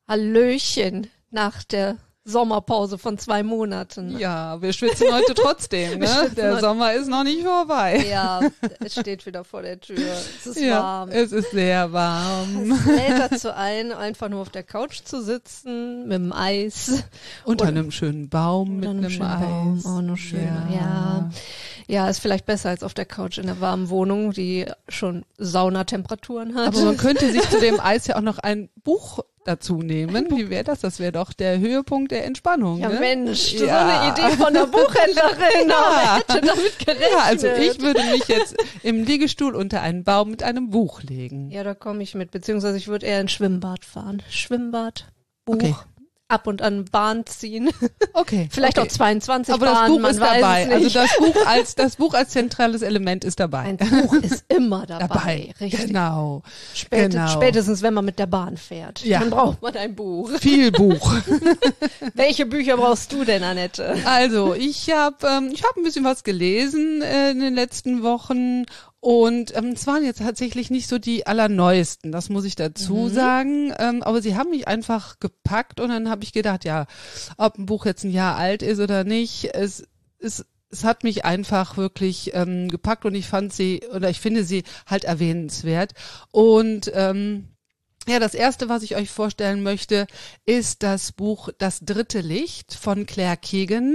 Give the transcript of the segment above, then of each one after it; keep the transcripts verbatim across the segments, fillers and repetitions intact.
Hallöchen nach der Sommerpause von zwei Monaten. Ja, wir schwitzen heute trotzdem, ne? Der heute. Sommer ist noch nicht vorbei. Ja, es steht wieder vor der Tür. Es ist ja, warm. Es ist sehr warm. Es lädt dazu ein, einfach nur auf der Couch zu sitzen, mit dem Eis. Unter Oder- einem schönen Baum mit Oder einem schönen Baum. Eis. Oh, noch schöner. Ja. Ja. ja, ist vielleicht besser als auf der Couch in der warmen Wohnung, die schon Saunatemperaturen hat. Aber man könnte sich zu dem Eis ja auch noch ein Buch dazu nehmen. Wie wäre das? Das wäre doch der Höhepunkt der Entspannung. ja, ne? Mensch, so Ja. eine Idee von der Buchhändlerin. Ja. Aber hätte damit gerechnet. Ja, also ich würde mich jetzt im Liegestuhl unter einen Baum mit einem Buch legen. Ja, da komme ich mit. Beziehungsweise ich würde eher ins Schwimmbad fahren. Schwimmbad, Buch, Okay. ab und an Bahn ziehen. Okay. Vielleicht okay. auch zweiundzwanzig Aber das Bahnen, Buch man ist weiß dabei. es Also nicht. das Buch als das Buch als zentrales Element ist dabei. Ein Buch ist immer dabei. dabei. Richtig. Genau. Spät, genau. Spätestens, wenn man mit der Bahn fährt. Ja. Dann braucht man ein Buch. Viel Buch. Welche Bücher brauchst du denn, Annette? Also ich habe ähm, ich habe ein bisschen was gelesen äh, in den letzten Wochen und ähm, es waren jetzt tatsächlich nicht so die allerneuesten, das muss ich dazu Mhm. sagen, ähm, aber sie haben mich einfach gepackt und dann habe ich gedacht, ja, ob ein Buch jetzt ein Jahr alt ist oder nicht, es es es hat mich einfach wirklich ähm, gepackt und ich fand sie oder ich finde sie halt erwähnenswert und ähm, ja, das erste, was ich euch vorstellen möchte, ist das Buch Das dritte Licht von Claire Keegan.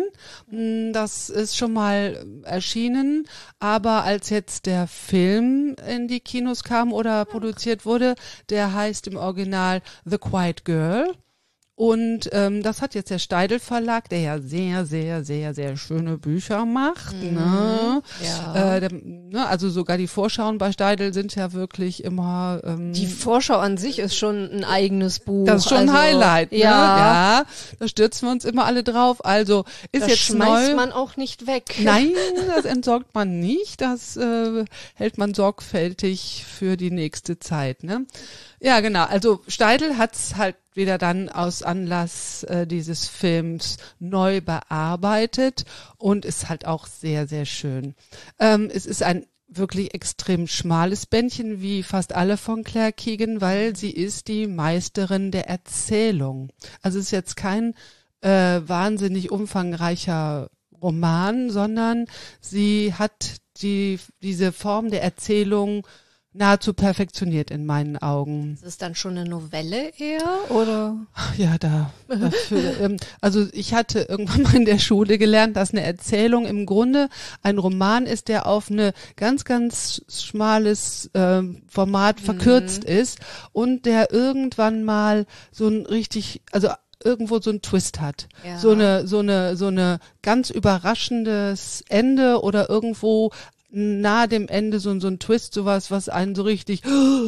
Das ist schon mal erschienen, aber als jetzt der Film in die Kinos kam oder produziert wurde, der heißt im Original The Quiet Girl. Und ähm, das hat jetzt der Steidl Verlag, der ja sehr, sehr, sehr, sehr schöne Bücher macht. Mhm. Ne? Ja. Äh, der, ne? Also sogar die Vorschauen bei Steidl sind ja wirklich immer... Ähm, Die Vorschau an sich ist schon ein eigenes Buch. das ist schon ein also, Highlight. Ne? Ja. ja, da stürzen wir uns immer alle drauf. Also ist Das jetzt schmeißt neu. man auch nicht weg. Nein, das entsorgt man nicht. Das äh, hält man sorgfältig für die nächste Zeit. Ne? Ja, genau. Also Steidl hat's halt wieder dann aus Anlass äh, dieses Films neu bearbeitet und ist halt auch sehr, sehr schön. Ähm, es ist ein wirklich extrem schmales Bändchen, wie fast alle von Claire Keegan, weil sie ist die Meisterin der Erzählung. Also es ist jetzt kein äh, wahnsinnig umfangreicher Roman, sondern sie hat die diese Form der Erzählung nahezu perfektioniert in meinen Augen. Ist es dann schon eine Novelle eher, oder? Ja, da. Dafür, ähm, also ich hatte irgendwann mal in der Schule gelernt, dass eine Erzählung im Grunde ein Roman ist, der auf eine ganz, ganz schmales ähm, Format verkürzt Mhm. ist und der irgendwann mal so ein richtig, also irgendwo so ein Twist hat. Ja. So eine, so eine, so eine ganz überraschendes Ende oder irgendwo nahe dem Ende so, so ein Twist, sowas, was einen so richtig,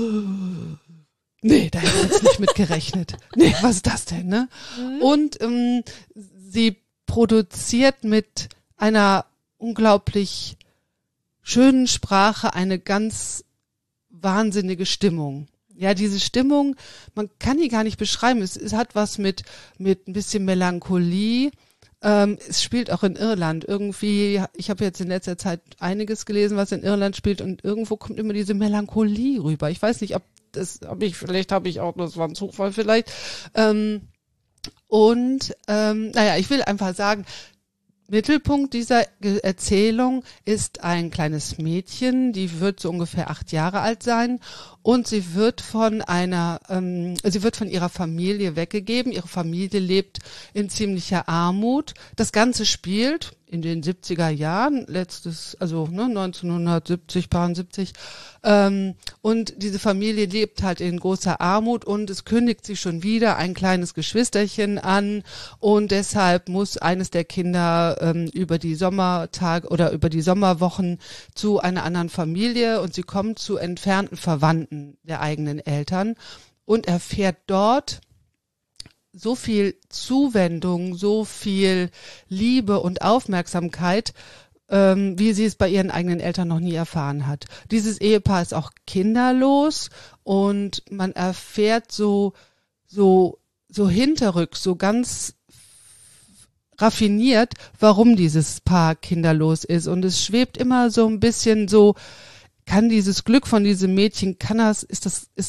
nee, da hätte ich jetzt nicht mit gerechnet. Nee, was ist das denn, ne? Mhm. Und ähm, sie produziert mit einer unglaublich schönen Sprache eine ganz wahnsinnige Stimmung. Ja, diese Stimmung, man kann die gar nicht beschreiben. Es, es hat was mit mit ein bisschen Melancholie. Ähm, es spielt auch in Irland irgendwie. Ich habe jetzt in letzter Zeit einiges gelesen, was in Irland spielt und irgendwo kommt immer diese Melancholie rüber. Ich weiß nicht, ob das, ob ich vielleicht habe ich auch, das war ein Zufall vielleicht. Ähm, und ähm, naja, ich will einfach sagen, Mittelpunkt dieser Ge- Erzählung ist ein kleines Mädchen, die wird so ungefähr acht Jahre alt sein und sie wird von einer, ähm, sie wird von ihrer Familie weggegeben. Ihre Familie lebt in ziemlicher Armut. Das Ganze spielt in den siebziger Jahren, letztes, also ne, neunzehnhundertsiebzig, siebzig, ähm, und diese Familie lebt halt in großer Armut und es kündigt sich schon wieder ein kleines Geschwisterchen an und deshalb muss eines der Kinder ähm, über die Sommertage oder über die Sommerwochen zu einer anderen Familie und sie kommt zu entfernten Verwandten der eigenen Eltern und erfährt dort so viel Zuwendung, so viel Liebe und Aufmerksamkeit, ähm, wie sie es bei ihren eigenen Eltern noch nie erfahren hat. Dieses Ehepaar ist auch kinderlos und man erfährt so, so, so hinterrücks, so ganz raffiniert, warum dieses Paar kinderlos ist. Und es schwebt immer so ein bisschen so, kann dieses Glück von diesem Mädchen, kann das, ist das, ist das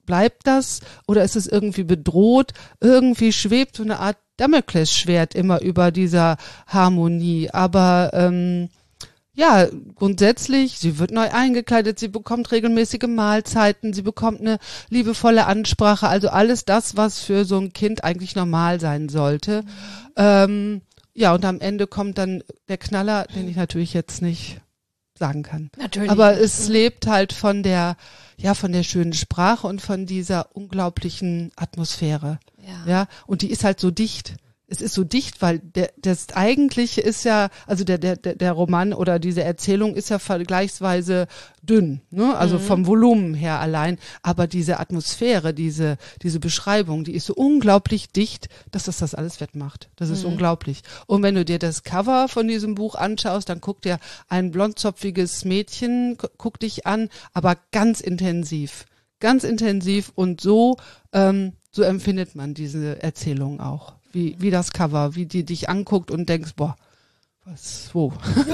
bleibt das oder ist es irgendwie bedroht? Irgendwie schwebt so eine Art Damoklesschwert immer über dieser Harmonie, aber ähm, ja, grundsätzlich, sie wird neu eingekleidet, sie bekommt regelmäßige Mahlzeiten, sie bekommt eine liebevolle Ansprache, also alles das, was für so ein Kind eigentlich normal sein sollte. Mhm. Ähm, ja, und am Ende kommt dann der Knaller, den ich natürlich jetzt nicht sagen kann. Natürlich. Aber es lebt halt von der, ja, von der schönen Sprache und von dieser unglaublichen Atmosphäre. Ja. Ja, und die ist halt so dicht. Es ist so dicht, weil der, das eigentliche ist ja, also der, der, der Roman oder diese Erzählung ist ja vergleichsweise dünn, ne? Also mhm. vom Volumen her allein. Aber diese Atmosphäre, diese, diese Beschreibung, die ist so unglaublich dicht, dass das das alles wettmacht. Das ist mhm. unglaublich. Und wenn du dir das Cover von diesem Buch anschaust, dann guck dir ein blondzopfiges Mädchen, guck dich an, aber ganz intensiv. Ganz intensiv und so, ähm, so empfindet man diese Erzählung auch. Wie, wie das Cover, wie die dich anguckt und denkst, boah, was, wo?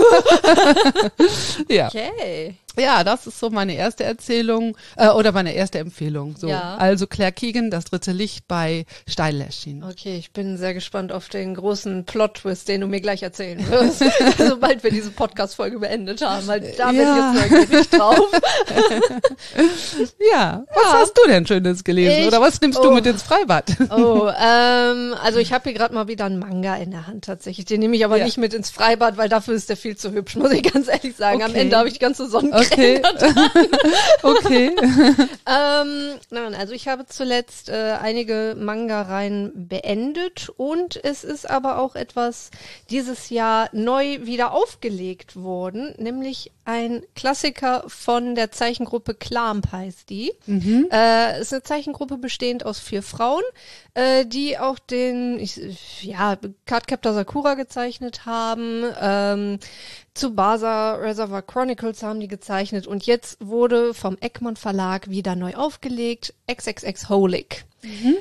Ja. Okay. Ja, das ist so meine erste Erzählung äh, oder meine erste Empfehlung. So, ja. Also Claire Keegan, Das dritte Licht bei Steil erschienen. Okay, ich bin sehr gespannt auf den großen Plot-Twist, den du mir gleich erzählen wirst, sobald wir diese Podcast-Folge beendet haben, weil da ja. bin ich jetzt neugierig drauf. Ja, was ja. hast du denn Schönes gelesen ich, oder was nimmst oh, du mit ins Freibad? Oh, ähm, also ich habe hier gerade mal wieder einen Manga in der Hand tatsächlich. Den nehme ich aber ja. nicht mit ins Freibad, weil dafür ist der viel zu hübsch, muss ich ganz ehrlich sagen. Okay. Am Ende habe ich die ganze Sonnencreme. Okay. Okay. ähm, nein, also ich habe zuletzt äh, einige Manga-Reihen beendet und es ist aber auch etwas dieses Jahr neu wieder aufgelegt worden, nämlich ein Klassiker von der Zeichengruppe Clamp heißt die. Mhm. Äh, ist eine Zeichengruppe bestehend aus vier Frauen, äh, die auch den, ich, ja, Cardcaptor Sakura gezeichnet haben, ähm, Tsubasa Reservoir Chronicles haben die gezeichnet und jetzt wurde vom Egmont Verlag wieder neu aufgelegt, X X X Holic. Mhm.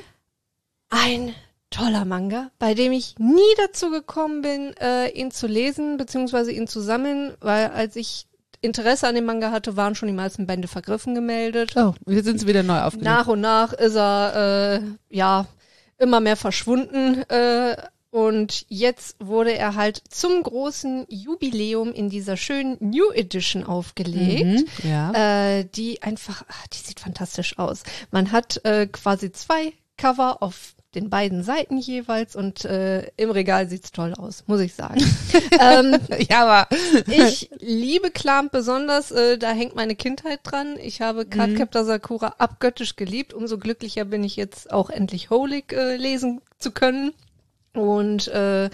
Ein toller Manga, bei dem ich nie dazu gekommen bin, äh, ihn zu lesen, beziehungsweise ihn zu sammeln, weil als ich Interesse an dem Manga hatte, waren schon die meisten Bände vergriffen gemeldet. Oh, und jetzt sind sie wieder neu aufgelegt. Nach und nach ist er, äh, ja, immer mehr verschwunden, äh, und jetzt wurde er halt zum großen Jubiläum in dieser schönen New Edition aufgelegt, mhm, ja. äh, die einfach, ach, die sieht fantastisch aus. Man hat äh, quasi zwei Cover auf den beiden Seiten jeweils und äh, im Regal sieht's toll aus, muss ich sagen. ähm, ja, aber ich liebe Clamp besonders, äh, da hängt meine Kindheit dran. Ich habe Cardcaptor Sakura abgöttisch geliebt. Umso glücklicher bin ich jetzt auch endlich Holic äh, lesen zu können. Und äh,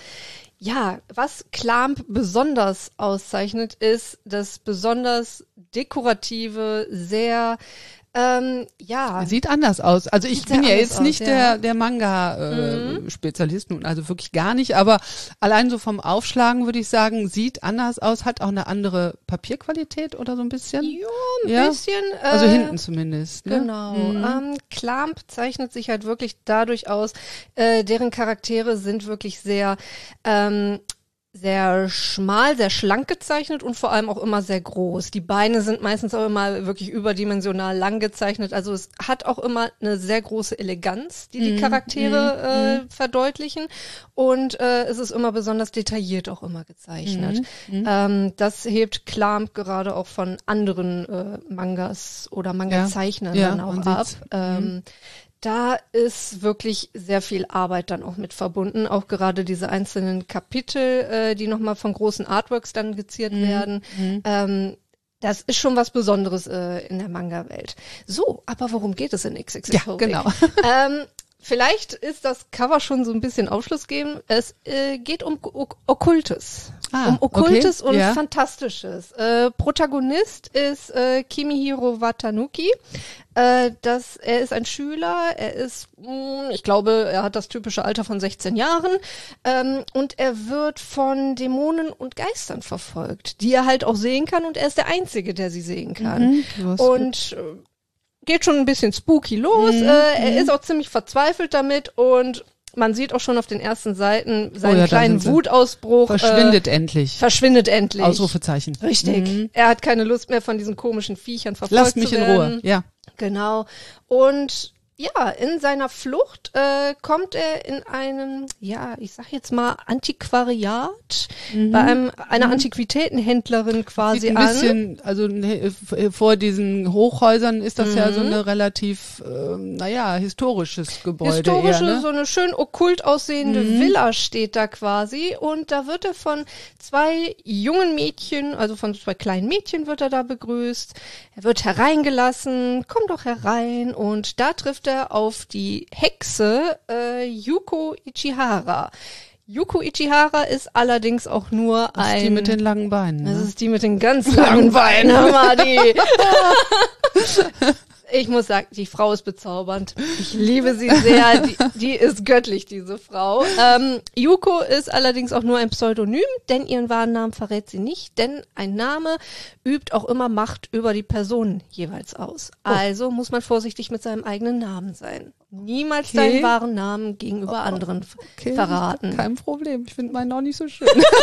ja, was Clamp besonders auszeichnet, ist das besonders dekorative, sehr Ähm, ja. Sieht anders aus. Also ich bin ja jetzt aus, nicht ja. der der Manga-Spezialist, äh, mhm. nun also wirklich gar nicht, aber allein so vom Aufschlagen würde ich sagen, sieht anders aus, hat auch eine andere Papierqualität oder so ein bisschen. Ja, ein ja? bisschen. Äh, also hinten zumindest. Ne? Genau. Mhm. Ähm, Clamp zeichnet sich halt wirklich dadurch aus, äh, deren Charaktere sind wirklich sehr ähm, sehr schmal, sehr schlank gezeichnet und vor allem auch immer sehr groß. Die Beine sind meistens auch immer wirklich überdimensional lang gezeichnet. Also es hat auch immer eine sehr große Eleganz, die die mm, Charaktere mm, äh, mm. verdeutlichen. Und äh, es ist immer besonders detailliert auch immer gezeichnet. Mm, mm. Ähm, das hebt Clamp gerade auch von anderen äh, Mangas oder Manga-Zeichnern ja, dann ja, auch man ab. Ähm, mm. Da ist wirklich sehr viel Arbeit dann auch mit verbunden, auch gerade diese einzelnen Kapitel, äh, die nochmal von großen Artworks dann geziert mhm. werden. Mhm. Ähm, das ist schon was Besonderes äh, in der Manga-Welt. So, aber worum geht es in X X X? Ja, genau. ähm, vielleicht ist das Cover schon so ein bisschen aufschlussgebend. Es äh, geht um o- Okkultes. Ah, um Okkultes okay. und ja. Fantastisches. Äh, Protagonist ist äh, Kimihiro Watanuki. Äh, das, er ist ein Schüler, er ist, mh, ich glaube, er hat das typische Alter von sechzehn Jahren ähm, und er wird von Dämonen und Geistern verfolgt, die er halt auch sehen kann und er ist der Einzige, der sie sehen kann. Mhm, und äh, geht schon ein bisschen spooky los, mhm, äh, er mhm. ist auch ziemlich verzweifelt damit und man sieht auch schon auf den ersten Seiten seinen oh ja, kleinen Wutausbruch. Verschwindet äh, endlich. Verschwindet endlich. Ausrufezeichen. Richtig. Mhm. Er hat keine Lust mehr, von diesen komischen Viechern verfolgt Lass mich zu in werden. Ruhe. Ja. Genau. Und ja, in seiner Flucht äh, kommt er in einem, ja, ich sag jetzt mal Antiquariat, mhm. bei einem, einer mhm. Antiquitätenhändlerin quasi Sieht ein an. bisschen, also ne, vor diesen Hochhäusern ist das mhm. ja so eine relativ, äh, naja, historisches Gebäude. Historische, eher, ne? so eine schön okkult aussehende mhm. Villa steht da quasi und da wird er von zwei jungen Mädchen, also von zwei kleinen Mädchen wird er da begrüßt. Er wird hereingelassen, komm doch herein und da trifft er auf die Hexe äh, Yuko Ichihara. Yuko Ichihara ist allerdings auch nur das ein... ist die mit den langen Beinen. Ne? Das ist die mit den ganz langen Beinen. Hör die. Ich muss sagen, die Frau ist bezaubernd. Ich liebe sie sehr. Die, die ist göttlich, diese Frau. Ähm, Yuko ist allerdings auch nur ein Pseudonym, denn ihren wahren Namen verrät sie nicht, denn ein Name übt auch immer Macht über die Person jeweils aus. Oh. Also muss man vorsichtig mit seinem eigenen Namen sein. Niemals okay. deinen wahren Namen gegenüber oh, anderen okay. verraten. Kein Problem. Ich finde meinen auch nicht so schön.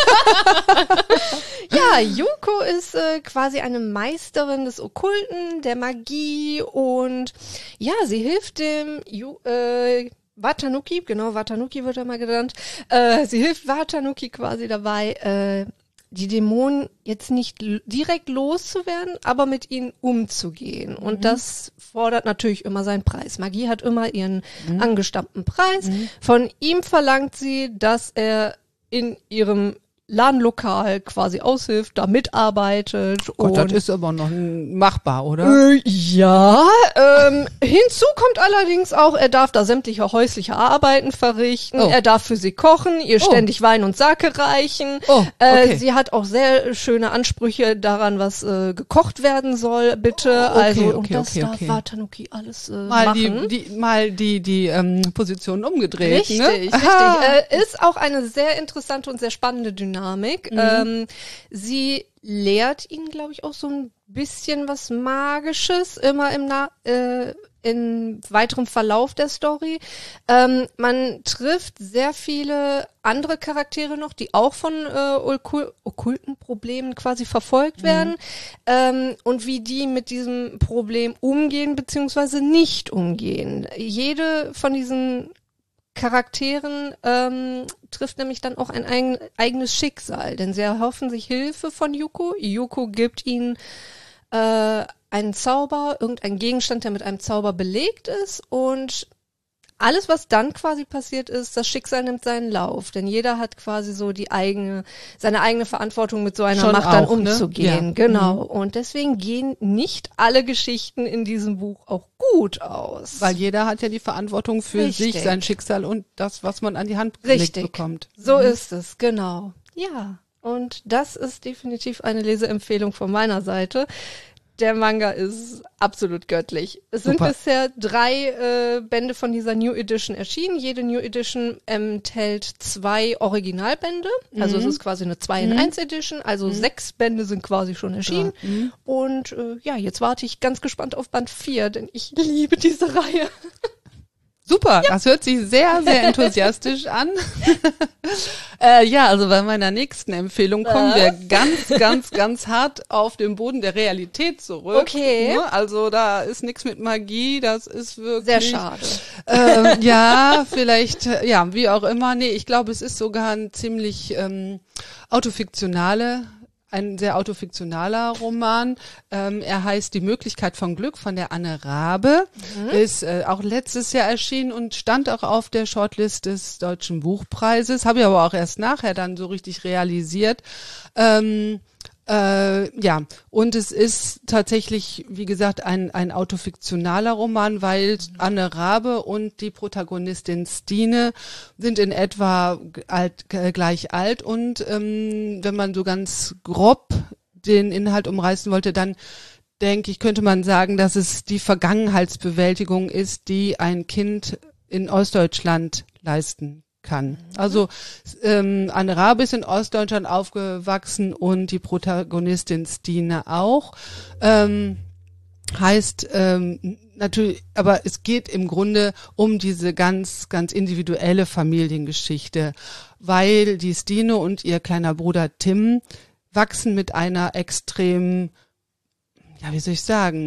Ja, Yuko ist äh, quasi eine Meisterin des Okkulten, der Magie und ja, sie hilft dem Yu, äh, Watanuki, genau, Watanuki wird er mal genannt, äh, sie hilft Watanuki quasi dabei, äh, die Dämonen jetzt nicht l- direkt loszuwerden, aber mit ihnen umzugehen. Und mhm. das fordert natürlich immer seinen Preis. Magie hat immer ihren mhm. angestammten Preis. Mhm. Von ihm verlangt sie, dass er in ihrem Ladenlokal quasi aushilft, da mitarbeitet. Gott, und das ist aber noch machbar, oder? Äh, ja, ähm, hinzu kommt allerdings auch, er darf da sämtliche häusliche Arbeiten verrichten, oh. er darf für sie kochen, ihr oh. ständig Wein und Sake reichen. Oh, okay. äh, sie hat auch sehr schöne Ansprüche daran, was äh, gekocht werden soll, bitte. Okay, also okay, und das okay, darf okay. Watanuki alles äh, mal machen. Die, die, mal die, die ähm, Position umgedreht. Richtig, ne? richtig. Äh, ist auch eine sehr interessante und sehr spannende Dynamik. Mhm. Ähm, sie lehrt ihn, glaube ich, auch so ein bisschen was Magisches, immer im Na- äh, in weiterem Verlauf der Story. Ähm, man trifft sehr viele andere Charaktere noch, die auch von äh, okul- okkulten Problemen quasi verfolgt mhm. werden ähm, und wie die mit diesem Problem umgehen beziehungsweise nicht umgehen. Jede von diesen Charakteren ähm, trifft nämlich dann auch ein eigen, eigenes Schicksal, denn sie erhoffen sich Hilfe von Yuko. Yuko gibt ihnen äh, einen Zauber, irgendeinen Gegenstand, der mit einem Zauber belegt ist und alles, was dann quasi passiert ist, das Schicksal nimmt seinen Lauf, denn jeder hat quasi so die eigene, seine eigene Verantwortung mit so einer Schon Macht dann auch, ne? umzugehen. Ja. Genau. Mhm. Und deswegen gehen nicht alle Geschichten in diesem Buch auch gut aus. Weil jeder hat ja die Verantwortung für Richtig. sich, sein Schicksal und das, was man an die Hand gelegt Richtig. bekommt. So mhm. ist es, genau. Ja. Und das ist definitiv eine Leseempfehlung von meiner Seite. Der Manga ist absolut göttlich. Es Super. sind bisher drei äh, Bände von dieser New Edition erschienen. Jede New Edition enthält zwei Originalbände. Mhm. Also es ist quasi eine zwei in eins Edition. Also mhm. sechs Bände sind quasi schon erschienen. Ja. Mhm. Und äh, ja, jetzt warte ich ganz gespannt auf Band vier, denn ich liebe diese Reihe. Super, ja. Das hört sich sehr, sehr enthusiastisch an. äh, ja, also bei meiner nächsten Empfehlung kommen wir ganz, ganz, ganz hart auf den Boden der Realität zurück. Okay. Ne? Also da ist nichts mit Magie, das ist wirklich... Sehr schade. Äh, ja, vielleicht, ja, wie auch immer. Nee, ich glaube, es ist sogar ein ziemlich ähm, autofiktionale Ein sehr autofiktionaler Roman. Ähm, er heißt Die Möglichkeit von Glück von der Anne Rabe. Mhm. Ist äh, auch letztes Jahr erschienen und stand auch auf der Shortlist des Deutschen Buchpreises. Habe ich aber auch erst nachher dann so richtig realisiert. Ähm, Äh, ja, und es ist tatsächlich, wie gesagt, ein ein autofiktionaler Roman, weil Anne Rabe und die Protagonistin Stine sind in etwa alt, äh, gleich alt und ähm, wenn man so ganz grob den Inhalt umreißen wollte, dann denke ich, könnte man sagen, dass es die Vergangenheitsbewältigung ist, die ein Kind in Ostdeutschland leisten kann. Also ähm, Anne Rabe ist in Ostdeutschland aufgewachsen und die Protagonistin Stine auch. Ähm, heißt ähm, natürlich, aber es geht im Grunde um diese ganz, ganz individuelle Familiengeschichte, weil die Stine und ihr kleiner Bruder Tim wachsen mit einer extrem, ja wie soll ich sagen,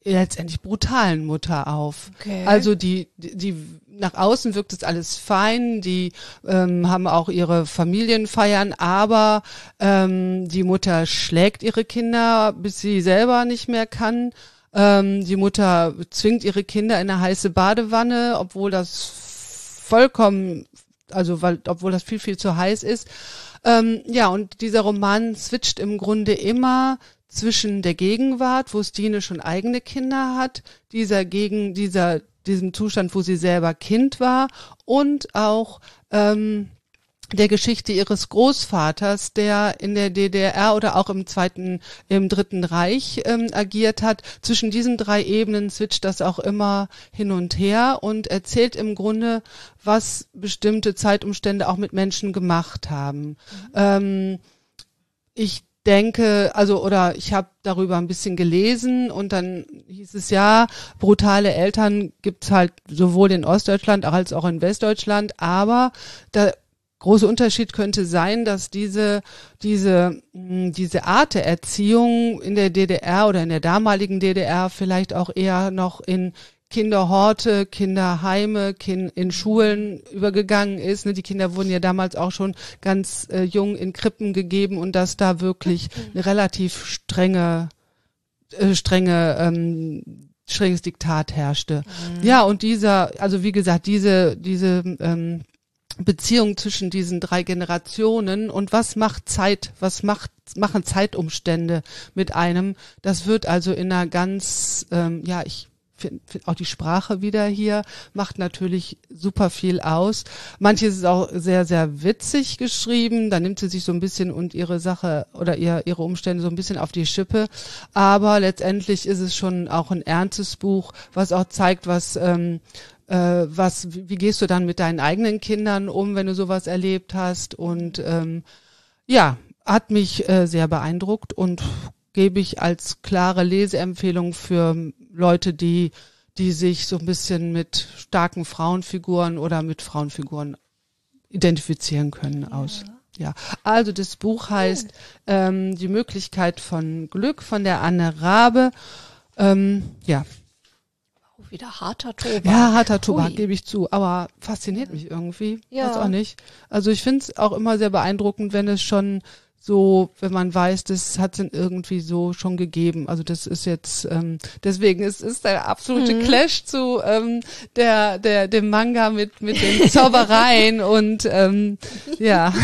letztendlich brutalen Mutter auf. Okay. Also die, die, die nach außen wirkt es alles fein, die ähm, haben auch ihre Familienfeiern, aber ähm, die Mutter schlägt ihre Kinder, bis sie selber nicht mehr kann. Ähm, die Mutter zwingt ihre Kinder in eine heiße Badewanne, obwohl das vollkommen, also weil, obwohl das viel, viel zu heiß ist. Ähm, ja, und dieser Roman switcht im Grunde immer zwischen der Gegenwart, wo Stine schon eigene Kinder hat, dieser gegen dieser diesem Zustand, wo sie selber Kind war, und auch ähm, der Geschichte ihres Großvaters, der in der D D R oder auch im zweiten, im Dritten Reich ähm, agiert hat. Zwischen diesen drei Ebenen switcht das auch immer hin und her und erzählt im Grunde, was bestimmte Zeitumstände auch mit Menschen gemacht haben. Mhm. Ähm, ich denke, also oder ich habe darüber ein bisschen gelesen und dann hieß es ja, brutale Eltern gibt's halt sowohl in Ostdeutschland als auch in Westdeutschland, aber der große Unterschied könnte sein, dass diese diese diese Art der Erziehung in der D D R oder in der damaligen D D R vielleicht auch eher noch in Kinderhorte, Kinderheime, kind, in Schulen übergegangen ist. Ne? Die Kinder wurden ja damals auch schon ganz äh, jung in Krippen gegeben und dass da wirklich eine relativ strenge, äh, strenge, ähm, strenges Diktat herrschte. Mhm. Ja, und dieser, also wie gesagt, diese, diese ähm, Beziehung zwischen diesen drei Generationen und was macht Zeit, was macht, machen Zeitumstände mit einem, das wird also in einer ganz, ähm, ja, ich auch die Sprache wieder hier macht natürlich super viel aus. Manches ist auch sehr, sehr witzig geschrieben. Da nimmt sie sich so ein bisschen und ihre Sache oder ihr, ihre Umstände so ein bisschen auf die Schippe. Aber letztendlich ist es schon auch ein ernstes Buch, was auch zeigt, was, ähm, äh, was, wie gehst du dann mit deinen eigenen Kindern um, wenn du sowas erlebt hast. Und ähm, ja, hat mich äh, sehr beeindruckt und gebe ich als klare Leseempfehlung für Leute, die die sich so ein bisschen mit starken Frauenfiguren oder mit Frauenfiguren identifizieren können aus. Ja, ja. Also das Buch heißt ähm, Die Möglichkeit von Glück von der Anne Rabe. Ähm, ja. Oh, wieder harter Tobak. Ja, harter Tobak, gebe ich zu. Aber fasziniert ja. mich irgendwie. Ja. Weiß auch nicht. Also ich finde es auch immer sehr beeindruckend, wenn es schon so, wenn man weiß, das hat es irgendwie so schon gegeben. Also das ist jetzt, ähm, deswegen ist ist der absolute mhm. Clash zu ähm, der der dem Manga mit mit den Zaubereien und ähm, ja.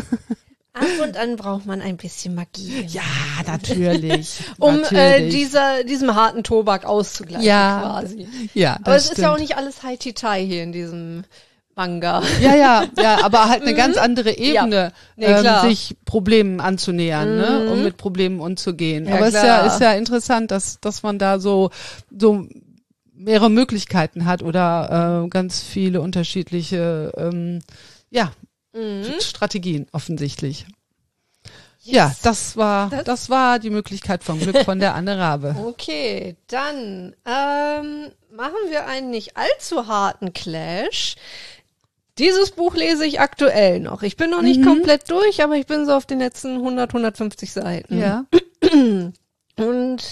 Ab und an braucht man ein bisschen Magie. Ja, natürlich. um natürlich. Äh, dieser diesem harten Tobak auszugleichen ja, quasi. Ja, aber es stimmt. ist ja auch nicht alles Hai-Ti-Tai hier in diesem Manga. Ja, ja, ja, aber halt eine ganz andere Ebene, ja. nee, ähm, sich Problemen anzunähern, mhm. ne, um mit Problemen umzugehen. Ja, aber es ist klar. ja, ist ja interessant, dass, dass man da so, so mehrere Möglichkeiten hat oder äh, ganz viele unterschiedliche, ähm, ja, mhm. Strategien offensichtlich. Yes. Ja, das war, das, das war die Möglichkeit von Glück von der Anne Rabe. Okay, dann ähm, machen wir einen nicht allzu harten Clash. Dieses Buch lese ich aktuell noch. Ich bin noch nicht mhm. komplett durch, aber ich bin so auf den letzten hundert, hundertfünfzig Seiten. Ja. Und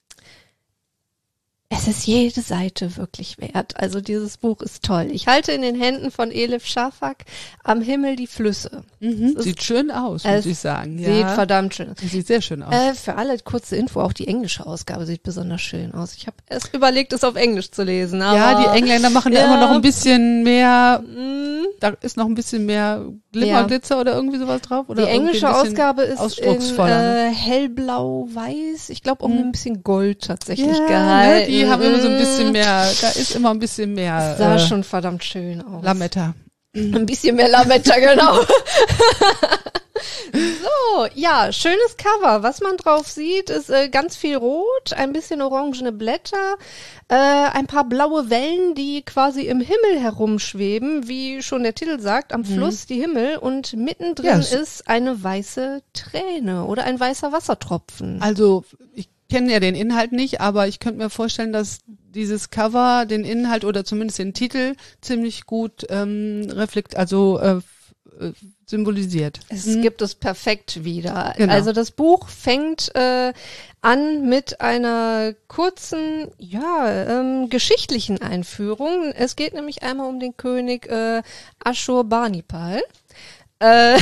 es ist jede Seite wirklich wert. Also dieses Buch ist toll. Ich halte in den Händen von Elif Shafak Am Himmel die Flüsse. Mhm. Sieht schön aus, muss ich sagen. Sieht ja. verdammt schön aus. Sieht sehr schön aus. Äh, für alle kurze Info, auch die englische Ausgabe sieht besonders schön aus. Ich habe erst überlegt, es auf Englisch zu lesen. Aber ja, die Engländer machen ja immer noch ein bisschen mehr, mm. da ist noch ein bisschen mehr Glimmer, ja. Glitzer oder irgendwie sowas drauf. Oder die englische Ausgabe ist in ne? äh, hellblau-weiß. Ich glaube auch mit ein bisschen Gold tatsächlich ja, gehalten. Ne, die haben immer so ein bisschen mehr, da ist immer ein bisschen mehr. Das sah äh, schon verdammt schön aus. Lametta. Ein bisschen mehr Lametta, genau. So, ja, schönes Cover. Was man drauf sieht, ist äh, ganz viel Rot, ein bisschen orangene Blätter, äh, ein paar blaue Wellen, die quasi im Himmel herumschweben, wie schon der Titel sagt, am mhm. Fluss die Himmel, und mittendrin yes. ist eine weiße Träne oder ein weißer Wassertropfen. Also ich kenne ja den Inhalt nicht, aber ich könnte mir vorstellen, dass dieses Cover den Inhalt oder zumindest den Titel ziemlich gut ähm, reflekt, also äh, symbolisiert. Es Mhm. gibt es perfekt wieder. Genau. Also das Buch fängt äh, an mit einer kurzen, ja, ähm, geschichtlichen Einführung. Es geht nämlich einmal um den König äh, Ashurbanipal. Äh,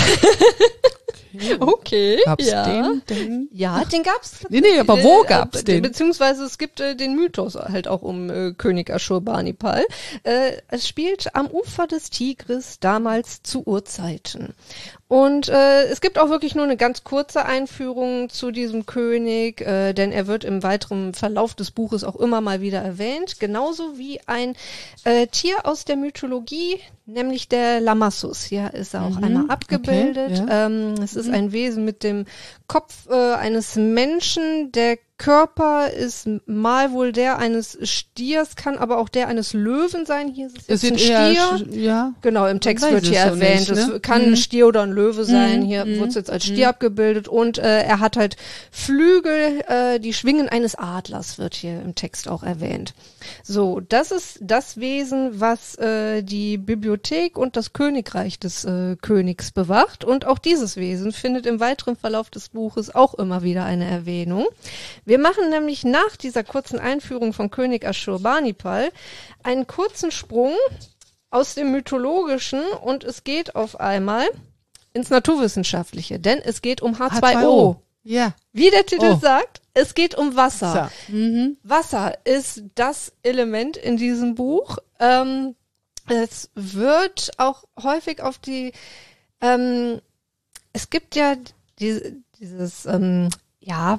okay, Gab's ja. den denn? Ja, den gab's. Nee, nee, aber wo äh, gab's äh, den? Beziehungsweise es gibt äh, den Mythos halt auch um äh, König Ashurbanipal. Äh, es spielt am Ufer des Tigris, damals zu Urzeiten. Und äh, es gibt auch wirklich nur eine ganz kurze Einführung zu diesem König, äh, denn er wird im weiteren Verlauf des Buches auch immer mal wieder erwähnt, genauso wie ein äh, Tier aus der Mythologie, nämlich der Lamassus. Hier ist er auch Mhm, einmal abgebildet. okay, ja. ähm, es ist ein Wesen mit dem Kopf äh, eines Menschen, der Körper ist mal wohl der eines Stiers, kann aber auch der eines Löwen sein. Hier ist es Es jetzt sieht ein eher, Stier. sch- ja. Genau, im Text weiß wird es hier so erwähnt, nicht, es ne? kann Mhm. ein Stier oder ein Löwe sein. Mhm, Hier mhm, wird es jetzt als Stier abgebildet und äh, er hat halt Flügel, äh, die Schwingen eines Adlers wird hier im Text auch erwähnt. So, das ist das Wesen, was äh, die Bibliothek und das Königreich des äh, Königs bewacht, und auch dieses Wesen findet im weiteren Verlauf des Buches auch immer wieder eine Erwähnung. Wir machen nämlich nach dieser kurzen Einführung von König Ashurbanipal einen kurzen Sprung aus dem Mythologischen und es geht auf einmal ins Naturwissenschaftliche, denn es geht um H zwei O. Ja. Wie der Titel Oh. sagt, es geht um Wasser. So. Mhm. Wasser ist das Element in diesem Buch. Ähm, es wird auch häufig auf die, ähm, es gibt ja die, dieses, ähm, ja,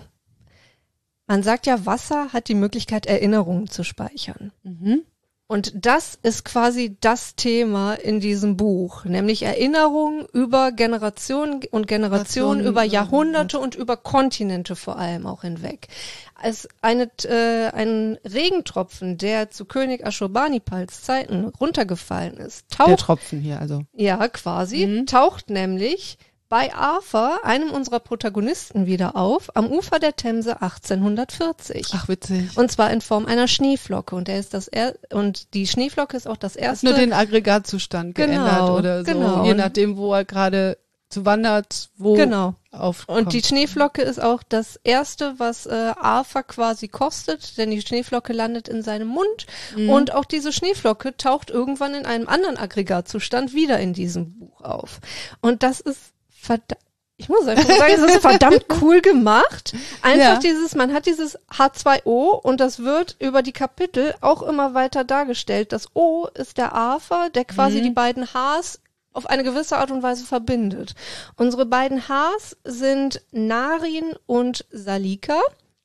man sagt ja, Wasser hat die Möglichkeit, Erinnerungen zu speichern. Mhm. Und das ist quasi das Thema in diesem Buch, nämlich Erinnerungen über Generationen und Generationen, Generationen, über äh, Jahrhunderte und über Kontinente vor allem auch hinweg. Als eine, äh, ein Regentropfen, der zu König Ashurbanipals Zeiten runtergefallen ist, Der taucht, Tropfen hier, also. ja quasi, Mhm. taucht nämlich bei Arthur, einem unserer Protagonisten, wieder auf, am Ufer der Themse achtzehnhundertvierzig. Ach, witzig. Und zwar in Form einer Schneeflocke. Und er ist das er und die Schneeflocke ist auch das Hat erste. nur den Aggregatzustand Genau, geändert oder so. genau. Je nachdem, wo er gerade zu wandert, wo genau. aufkommt. Und die Schneeflocke ist auch das erste, was äh, Arthur quasi kostet, denn die Schneeflocke landet in seinem Mund. Mhm. Und auch diese Schneeflocke taucht irgendwann in einem anderen Aggregatzustand wieder in diesem Buch auf. Und das ist verdammt. Ich muss einfach sagen, es ist verdammt cool gemacht. Einfach Ja. dieses, man hat dieses H zwei O und das wird über die Kapitel auch immer weiter dargestellt. Das O ist der Arthur, der quasi Mhm. die beiden Hs auf eine gewisse Art und Weise verbindet. Unsere beiden Hs sind Narin und Salika.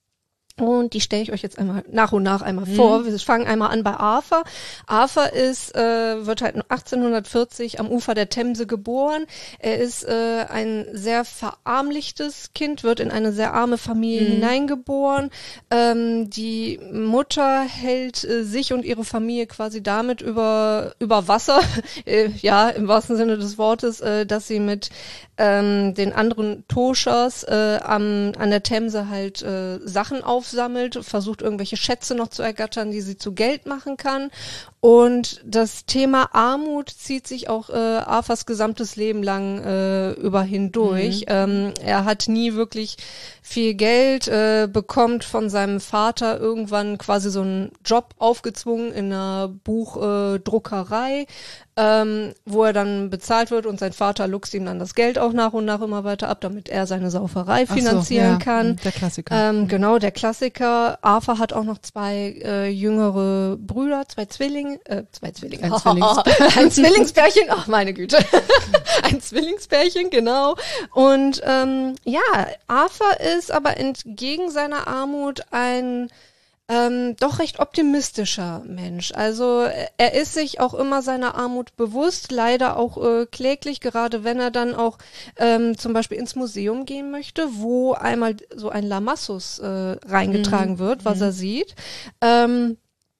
Und die stelle ich euch jetzt einmal nach und nach einmal vor. Wir fangen einmal an bei Arthur. Arthur ist, äh, wird halt achtzehnhundertvierzig am Ufer der Themse geboren. Er ist äh, ein sehr verarmlichtes Kind, wird in eine sehr arme Familie Mhm. hineingeboren. Ähm, die Mutter hält äh, sich und ihre Familie quasi damit über, über Wasser, äh, ja, im wahrsten Sinne des Wortes, äh, dass sie mit ähm, den anderen Toschas äh, am, an der Themse halt äh, Sachen aufsammelt, versucht irgendwelche Schätze noch zu ergattern, die sie zu Geld machen kann. Und das Thema Armut zieht sich auch äh, Arthurs gesamtes Leben lang äh, über hindurch. Mhm. Ähm, er hat nie wirklich viel Geld, äh, bekommt von seinem Vater irgendwann quasi so einen Job aufgezwungen in einer Buchdruckerei, ähm, wo er dann bezahlt wird und sein Vater luchst ihm dann das Geld auch nach und nach immer weiter ab, damit er seine Sauferei Ach so, finanzieren ja, kann. Der Klassiker. Ähm, genau, der Klassiker. Arthur hat auch noch zwei äh, jüngere Brüder, zwei Zwillinge, äh, zwei Zwillinge. Ein Zwillings- Ein Zwillingspärchen, ach meine Güte. Ein Zwillingspärchen, genau. Und ähm, ja, Arthur ist aber entgegen seiner Armut ein ähm, doch recht optimistischer Mensch. Also er ist sich auch immer seiner Armut bewusst, leider auch äh, kläglich, gerade wenn er dann auch ähm, zum Beispiel ins Museum gehen möchte, wo einmal so ein Lamassus äh, reingetragen Mhm. wird, was Mhm. er sieht. Ähm,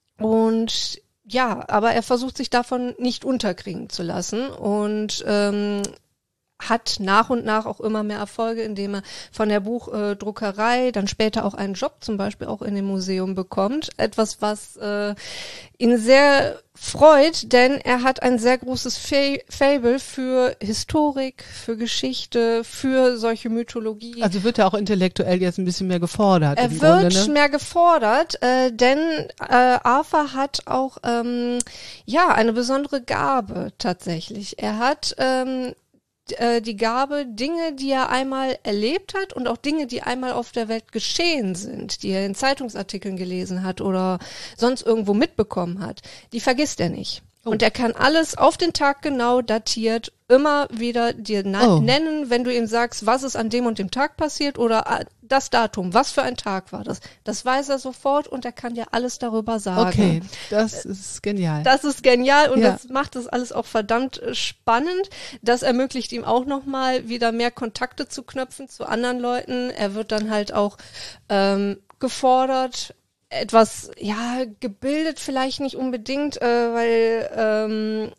und ja, aber er versucht sich davon nicht unterkriegen zu lassen und ähm, hat nach und nach auch immer mehr Erfolge, indem er von der Buchdruckerei dann später auch einen Job zum Beispiel auch in dem Museum bekommt. Etwas, was äh, ihn sehr freut, denn er hat ein sehr großes Fa- Faible für Historik, für Geschichte, für solche Mythologie. Also wird er auch intellektuell jetzt ein bisschen mehr gefordert. Er im wird Grunde, ne? mehr gefordert, äh, denn äh, Arthur hat auch ähm, ja eine besondere Gabe tatsächlich. Er hat ähm, die Gabe, Dinge, die er einmal erlebt hat und auch Dinge, die einmal auf der Welt geschehen sind, die er in Zeitungsartikeln gelesen hat oder sonst irgendwo mitbekommen hat, die vergisst er nicht. Oh. Und er kann alles auf den Tag genau datiert immer wieder dir na- oh. nennen, wenn du ihm sagst, was ist an dem und dem Tag passiert oder das Datum, was für ein Tag war das. Das weiß er sofort und er kann dir alles darüber sagen. Okay, das ist genial. Das ist genial und ja. das macht das alles auch verdammt spannend. Das ermöglicht ihm auch nochmal wieder mehr Kontakte zu knüpfen zu anderen Leuten. Er wird dann halt auch ähm, gefordert, etwas, ja, gebildet vielleicht nicht unbedingt, äh, weil ähm,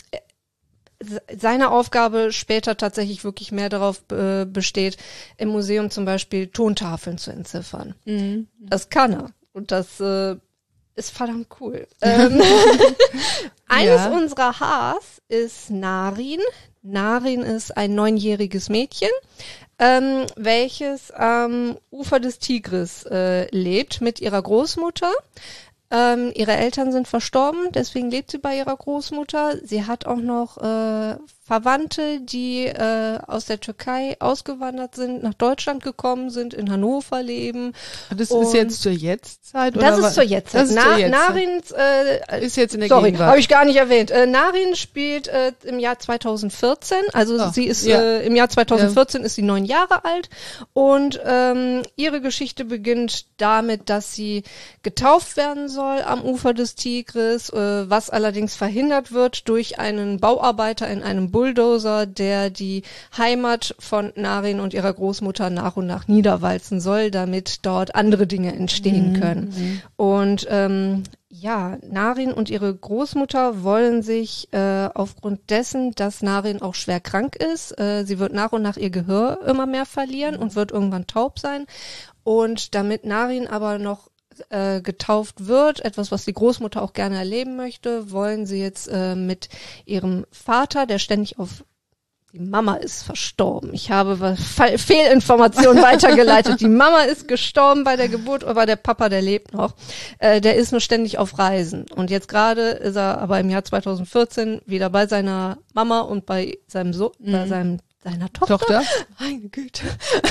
seine Aufgabe später tatsächlich wirklich mehr darauf äh, besteht, im Museum zum Beispiel Tontafeln zu entziffern. Mhm. Das kann er. Und das äh, ist verdammt cool. ähm, eines ja. unserer Haars ist Narin. Narin ist ein neunjähriges Mädchen, ähm, welches am Ufer des Tigris äh, lebt mit ihrer Großmutter. Ähm, ihre Eltern sind verstorben, deswegen lebt sie bei ihrer Großmutter. Sie hat auch noch äh, Verwandte, die äh, aus der Türkei ausgewandert sind, nach Deutschland gekommen sind, in Hannover leben. Und das und ist jetzt zur Jetztzeit? Das oder ist zur Jetztzeit. Das ist Na, zur Jetztzeit. Narin äh, ist jetzt in der sorry, Gegenwart. habe ich gar nicht erwähnt. Äh, Narin spielt äh, im Jahr zweitausendvierzehn, also oh, sie ist ja. äh, im Jahr zweitausendvierzehn ja. ist sie neun Jahre alt und ähm, ihre Geschichte beginnt damit, dass sie getauft werden soll am Ufer des Tigris, äh, was allerdings verhindert wird durch einen Bauarbeiter in einem Bulldozer, der die Heimat von Narin und ihrer Großmutter nach und nach niederwalzen soll, damit dort andere Dinge entstehen mhm. können. Und ähm, ja, Narin und ihre Großmutter wollen sich äh, aufgrund dessen, dass Narin auch schwer krank ist, äh, sie wird nach und nach ihr Gehör immer mehr verlieren und wird irgendwann taub sein. Und damit Narin aber noch äh, getauft wird, etwas, was die Großmutter auch gerne erleben möchte, wollen sie jetzt äh, mit ihrem Vater, der ständig auf die Mama ist verstorben. Ich habe Fe- Fehlinformationen weitergeleitet. Die Mama ist gestorben bei der Geburt, aber der Papa, der lebt noch. Äh, der ist nur ständig auf Reisen. Und jetzt gerade ist er aber im Jahr zweitausendvierzehn wieder bei seiner Mama und bei seinem Sohn, mhm. bei seinem, seiner Tochter. Tochter? Meine Güte.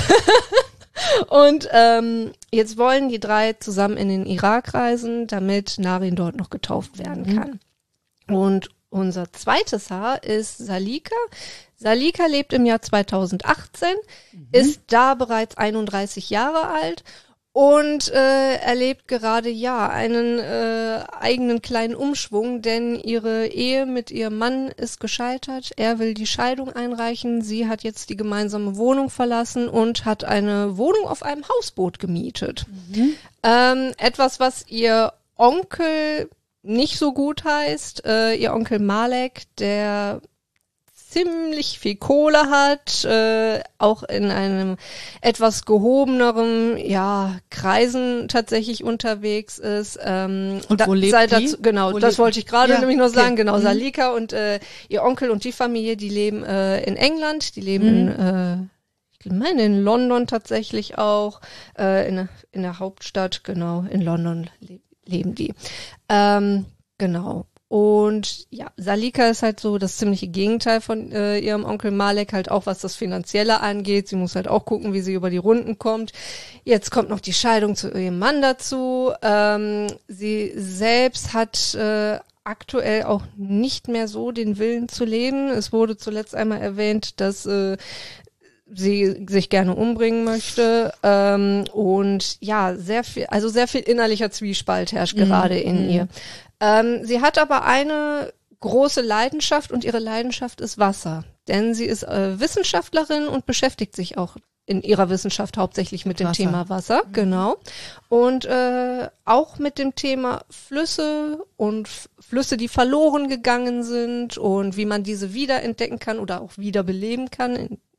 Und ähm, jetzt wollen die drei zusammen in den Irak reisen, damit Narin dort noch getauft werden kann. Mhm. Und unser zweites Haar ist Salika. Salika lebt im Jahr zweitausendachtzehn, mhm. ist da bereits einunddreißig Jahre alt und äh, erlebt gerade ja einen äh, eigenen kleinen Umschwung, denn ihre Ehe mit ihrem Mann ist gescheitert. Er will die Scheidung einreichen. Sie hat jetzt die gemeinsame Wohnung verlassen und hat eine Wohnung auf einem Hausboot gemietet. Mhm. Ähm, etwas, was ihr Onkel nicht so gut heißt. Äh, ihr Onkel Malek, der ziemlich viel Kohle hat, äh, auch in einem etwas gehobeneren, ja, Kreisen tatsächlich unterwegs ist. Ähm, und wo da, lebt sei die? dazu, genau, wo das wollte ich gerade ja, nämlich noch okay. sagen. Genau, mhm. Salika und äh, ihr Onkel und die Familie, die leben äh, in England, die leben mhm. in äh, ich meine in London tatsächlich auch, äh, in, in der Hauptstadt, genau, in London le- leben die. Ähm, genau. Und ja, Salika ist halt so das ziemliche Gegenteil von äh, ihrem Onkel Malek, halt auch was das Finanzielle angeht. Sie muss halt auch gucken, wie sie über die Runden kommt. Jetzt kommt noch die Scheidung zu ihrem Mann dazu. Ähm, sie selbst hat äh, aktuell auch nicht mehr so den Willen zu leben. Es wurde zuletzt einmal erwähnt, dass äh, sie sich gerne umbringen möchte ähm, und ja, sehr viel, also sehr viel innerlicher Zwiespalt herrscht mhm. gerade in mhm. ihr. Ähm, sie hat aber eine große Leidenschaft und ihre Leidenschaft ist Wasser, denn sie ist äh, Wissenschaftlerin und beschäftigt sich auch in ihrer Wissenschaft hauptsächlich mit dem Wasser. Thema Wasser, mhm. genau. Und äh, auch mit dem Thema Flüsse und F- Flüsse, die verloren gegangen sind und wie man diese wiederentdecken kann oder auch wiederbeleben kann, in,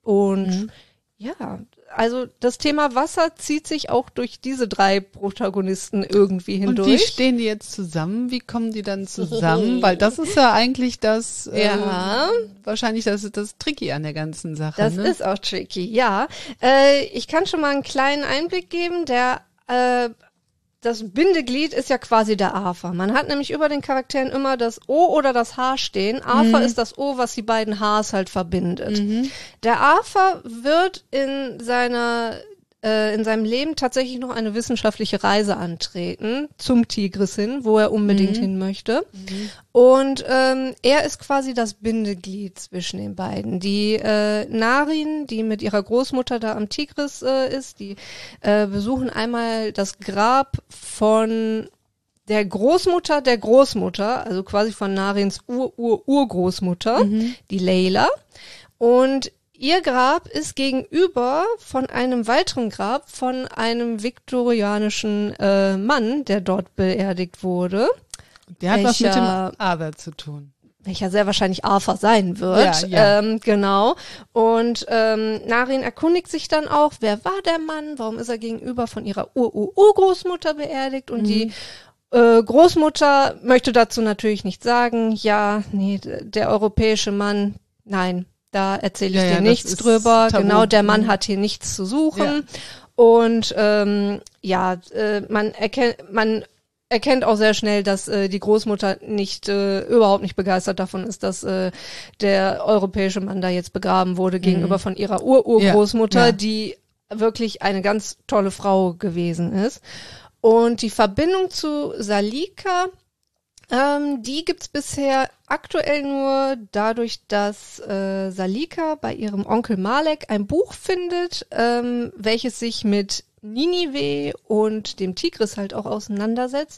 Und Mhm. ja, also das Thema Wasser zieht sich auch durch diese drei Protagonisten irgendwie hindurch. Und wie stehen die jetzt zusammen? Wie kommen die dann zusammen? Weil das ist ja eigentlich das, Ja. äh, wahrscheinlich das, das Tricky an der ganzen Sache. Das ne? ist auch tricky, ja. Äh, ich kann schon mal einen kleinen Einblick geben. Der äh, Das Bindeglied ist ja quasi der Arthur. Man hat nämlich über den Charakteren immer das O oder das H stehen. Arthur Mhm. ist das O, was die beiden Hs halt verbindet. Mhm. Der Arthur wird in seiner äh, in seinem Leben tatsächlich noch eine wissenschaftliche Reise antreten zum Tigris hin, wo er unbedingt Mhm. hin möchte. Und ähm, er ist quasi das Bindeglied zwischen den beiden. Die äh, Narin, die mit ihrer Großmutter da am Tigris äh, ist, die äh, besuchen einmal das Grab von der Großmutter der Großmutter, also quasi von Narins Ur-Ur-Urgroßmutter, Mhm. die Leila. Und ihr Grab ist gegenüber von einem weiteren Grab von einem viktorianischen äh, Mann, der dort beerdigt wurde, Der hat was mit dem welcher- Aber zu tun. welcher sehr wahrscheinlich Arthur sein wird. Ja, ja. Ähm, genau. Und ähm, Narin erkundigt sich dann auch, wer war der Mann, warum ist er gegenüber von ihrer Ur-Ur-Urgroßmutter beerdigt und Mhm. die äh, Großmutter möchte dazu natürlich nichts sagen. Ja, nee, d- der europäische Mann, nein, da erzähle ich Ja, dir ja, das nichts ist drüber. tabu. Genau, der Mann Mhm. hat hier nichts zu suchen. Und ähm, ja, äh, man erkennt, man erkennt auch sehr schnell, dass äh, die Großmutter nicht äh, überhaupt nicht begeistert davon ist, dass äh, der europäische Mann da jetzt begraben wurde gegenüber von ihrer Ur-Urgroßmutter, Ja, ja. die wirklich eine ganz tolle Frau gewesen ist. Und die Verbindung zu Salika, ähm, die gibt's bisher aktuell nur dadurch, dass äh, Salika bei ihrem Onkel Malek ein Buch findet, ähm, welches sich mit Ninive und dem Tigris halt auch auseinandersetzt.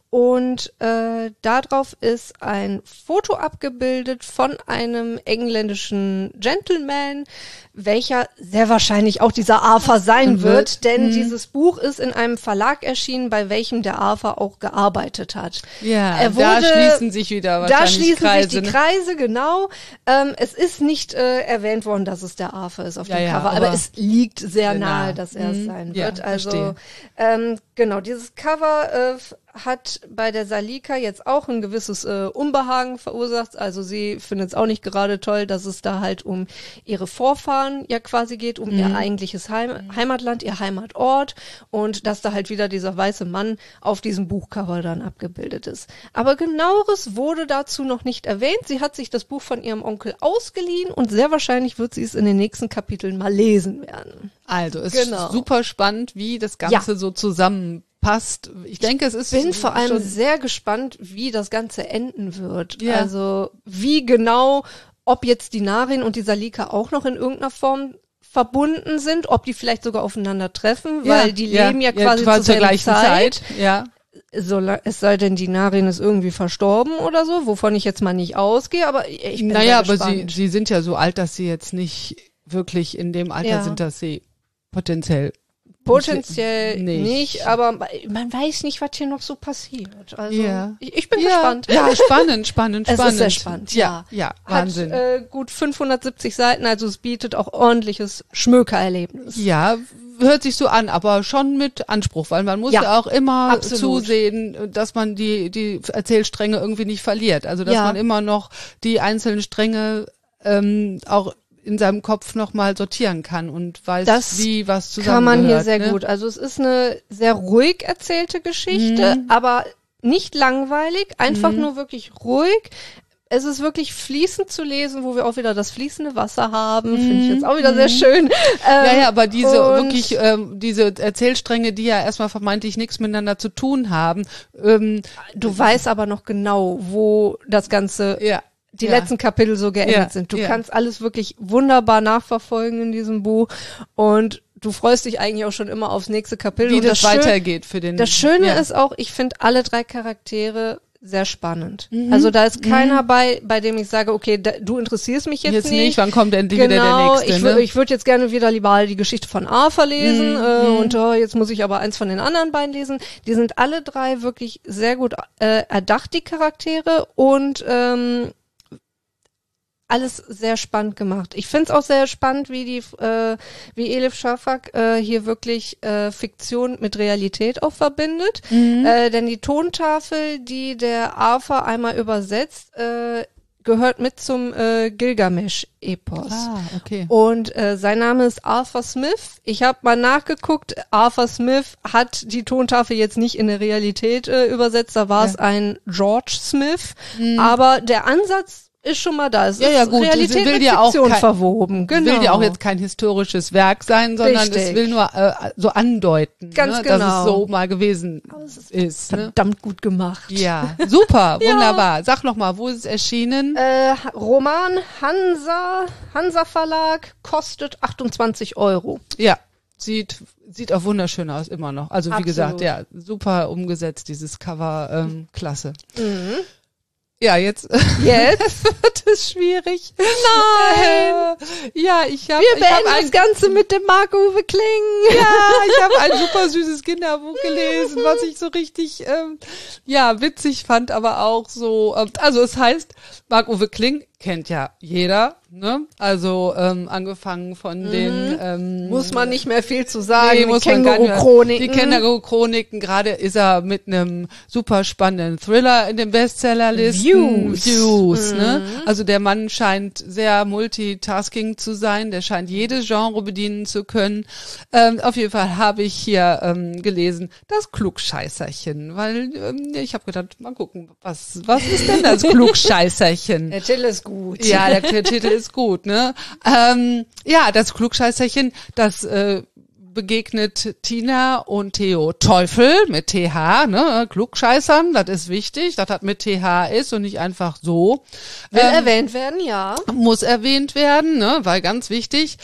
Und äh, darauf ist ein Foto abgebildet von einem engländischen Gentleman, welcher sehr wahrscheinlich auch dieser Arthur sein wird, Wird. denn Mhm. dieses Buch ist in einem Verlag erschienen, bei welchem der Arthur auch gearbeitet hat. Ja, Er da wurde- schließen sich wieder Da wahrscheinlich schließen Kreise. sich die ne? Kreise, genau. Ähm, es ist nicht äh, erwähnt worden, dass es der Arthur ist auf Ja, dem ja, Cover, aber, aber es liegt sehr sehr nahe, nah. dass er es Mhm. sein Ja, wird. Also verstehe. ähm, genau, dieses Cover äh, f- hat bei der Salika jetzt auch ein gewisses äh, Unbehagen verursacht. Also sie findet es auch nicht gerade toll, dass es da halt um ihre Vorfahren ja quasi geht, um ihr eigentliches Heim Heimatland, ihr Heimatort und dass da halt wieder dieser weiße Mann auf diesem Buchcover dann abgebildet ist. Aber genaueres wurde dazu noch nicht erwähnt. Sie hat sich das Buch von ihrem Onkel ausgeliehen und sehr wahrscheinlich wird sie es in den nächsten Kapiteln mal lesen werden. Also, es Genau. ist super spannend, wie das Ganze so zusammenpasst. Ich denke, es ist Bin vor allem schon, sehr gespannt, wie das Ganze enden wird. Ja. Also wie genau, ob jetzt die Narin und die Salika auch noch in irgendeiner Form verbunden sind, ob die vielleicht sogar aufeinander treffen, weil die leben ja quasi zur zur selben gleichen Zeit. Zeit. Ja. Sola- es sei denn, die Narin ist irgendwie verstorben oder so, wovon ich jetzt mal nicht ausgehe, aber ich bin Naja, sehr aber sie, gespannt. sie sind ja so alt, dass sie jetzt nicht wirklich in dem Alter Ja. sind, dass sie potenziell Potenziell nicht. nicht. aber man weiß nicht, was hier noch so passiert. Also Ja. ich, ich bin ja, gespannt. Ja, spannend, spannend, Es spannend. ist sehr spannend, Ja, ja. ja, Hat Wahnsinn. äh, gut fünfhundertsiebzig Seiten, also es bietet auch ordentliches Schmökererlebnis. Ja, hört sich so an, aber schon mit Anspruch, weil man muss Ja, ja, auch immer absolut. zusehen, dass man die, die Erzählstränge irgendwie nicht verliert. Also, dass Ja. man immer noch die einzelnen Stränge ähm, auch in seinem Kopf nochmal sortieren kann und weiß, Das wie was Kann man hier zusammengehört, sehr ne? gut. Also es ist eine sehr ruhig erzählte Geschichte, Mhm. aber nicht langweilig, einfach nur wirklich ruhig. Es ist wirklich fließend zu lesen, wo wir auch wieder das fließende Wasser haben. Finde ich jetzt auch wieder sehr schön. Mhm. Ja, Ähm, ja, aber diese und- wirklich, ähm, diese Erzählstränge, die ja erstmal vermeintlich nichts miteinander zu tun haben, ähm, Du weißt aber noch genau, wo das Ganze ja. die ja. letzten Kapitel so geendet Ja, sind. Du ja. kannst alles wirklich wunderbar nachverfolgen in diesem Buch und du freust dich eigentlich auch schon immer aufs nächste Kapitel. wie und das, Schö- weitergeht für den. Das Schöne ja. ist auch, ich finde alle drei Charaktere sehr spannend. Mhm. Also da ist keiner bei, bei dem ich sage, okay, da, du interessierst mich jetzt, jetzt nicht. nicht, wann kommt endlich wieder der Genau, nächste? ich, wür- ne? ich würde jetzt gerne wieder lieber die Geschichte von Arthur lesen Mhm, äh, mhm. und oh, jetzt muss ich aber eins von den anderen beiden lesen. Die sind alle drei wirklich sehr gut äh, erdacht, die Charaktere und ähm, alles sehr spannend gemacht. Ich finde es auch sehr spannend, wie die, äh, wie Elif Shafak äh, hier wirklich äh, Fiktion mit Realität auch verbindet. Mhm. Äh, denn die Tontafel, die der Arthur einmal übersetzt, äh, gehört mit zum äh, Gilgamesch-Epos. Ah, okay. Und äh, sein Name ist Arthur Smith. Ich habe mal nachgeguckt, Arthur Smith hat die Tontafel jetzt nicht in der Realität äh, übersetzt, da war es ja. ein George Smith. Mhm. Aber der Ansatz ist schon mal da. Es ja, ist ja, gut. Realität will mit ja Fiktion auch kein, verwoben. Genau. Will ja auch jetzt kein historisches Werk sein, sondern Richtig. es will nur äh, so andeuten, Ganz ne, genau. dass es so mal gewesen es ist. ist. Verdammt ne? gut gemacht. Ja, super, wunderbar. Sag noch mal, wo ist es erschienen? Äh, Roman Hansa, Hansa Verlag, kostet achtundzwanzig Euro. Ja, sieht sieht auch wunderschön aus, immer noch. Also wie Absolut. gesagt, ja, super umgesetzt, dieses Cover, ähm, klasse. Mhm. Ja, jetzt, jetzt wird es schwierig. Nein! Äh, ja, ich habe Wir ich hab beenden ein, das Ganze mit dem Marc-Uwe Kling. Ja, ich habe ein super süßes Kinderbuch gelesen, was ich so richtig, ähm, ja, witzig fand, aber auch so, ähm, also es heißt, Marc-Uwe Kling kennt ja jeder, ne? Also ähm, angefangen von mhm. den ähm, muss man nicht mehr viel zu sagen. Nee, muss Känguru-Chroniken. Die Känguru-Chroniken, gerade ist er mit einem super spannenden Thriller in den Bestsellerlisten. Views. Views, mhm. ne? Also der Mann scheint sehr multitasking zu sein, der scheint jedes Genre bedienen zu können. Ähm, auf jeden Fall habe ich hier ähm, gelesen, das Klugscheißerchen, weil ähm, ich habe gedacht, mal gucken, was was ist denn das Klugscheißerchen? Der Titel ist gut. Ja, der, der Titel ist gut, ne? Ähm, ja, das Klugscheißerchen, das äh, begegnet Tina und Theo Teufel mit T H, ne? Klugscheißern, das ist wichtig, dass das mit T H ist und nicht einfach so. Will ähm, erwähnt werden, ja. Muss erwähnt werden, ne? Weil ganz wichtig.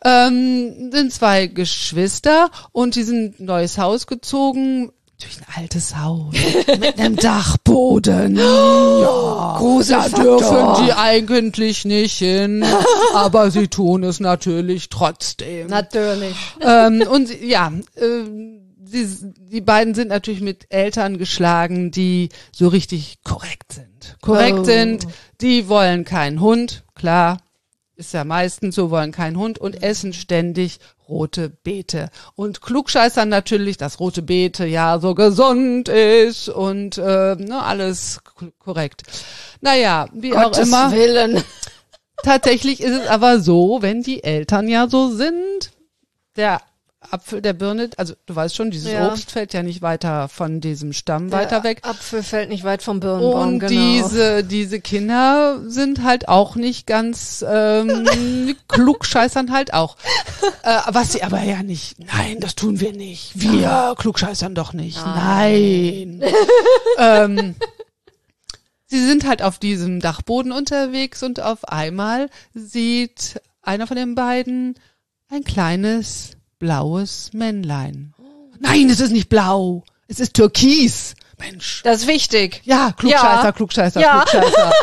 Ähm, sind zwei Geschwister und die sind ein neues Haus gezogen. Durch ein altes Haus mit einem Dachboden. Ja, da dürfen die eigentlich nicht hin, aber sie tun es natürlich trotzdem. Natürlich. Ähm, und ja, äh, die, die beiden sind natürlich mit Eltern geschlagen, die so richtig korrekt sind. Korrekt oh. sind, die wollen keinen Hund, klar. Ist ja meistens so, wollen keinen Hund und essen ständig rote Beete. Und klugscheißern natürlich, dass rote Beete ja so gesund ist und äh, ne, alles korrekt. Naja, wie Gottes auch immer. Willen. Tatsächlich ist es aber so, wenn die Eltern ja so sind, der Apfel der Birne, also du weißt schon, dieses ja. Obst fällt ja nicht weiter von diesem Stamm der weiter weg. Apfel fällt nicht weit vom Birnenbaum, Und genau. diese diese Kinder sind halt auch nicht ganz ähm, klugscheißern halt auch. Äh, was sie aber ja nicht, nein, das tun wir nicht. Wir klugscheißern doch nicht. Nein. nein. ähm, sie sind halt auf diesem Dachboden unterwegs und auf einmal sieht einer von den beiden ein kleines blaues Männlein. Nein, es ist nicht blau. Es ist türkis. Mensch. Das ist wichtig. Ja, Klugscheißer, ja. Klugscheißer, ja. Klugscheißer.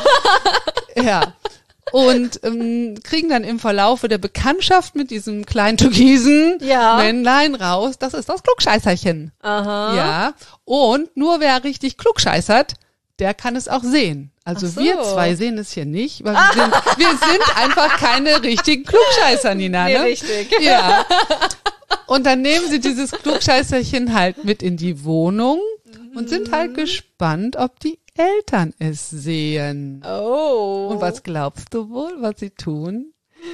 Ja. Und ähm, kriegen dann im Verlaufe der Bekanntschaft mit diesem kleinen türkisen ja. Männlein raus, das ist das Klugscheißerchen. Aha. Ja. Und nur wer richtig klugscheißert, der kann es auch sehen. Also so. wir zwei sehen es hier nicht, weil wir sind, wir sind einfach keine richtigen Klugscheißer, Nina. Nee, ne? richtig. Ja. Und dann nehmen sie dieses Klugscheißerchen halt mit in die Wohnung und sind halt gespannt, ob die Eltern es sehen. Oh. Und was glaubst du wohl, was sie tun?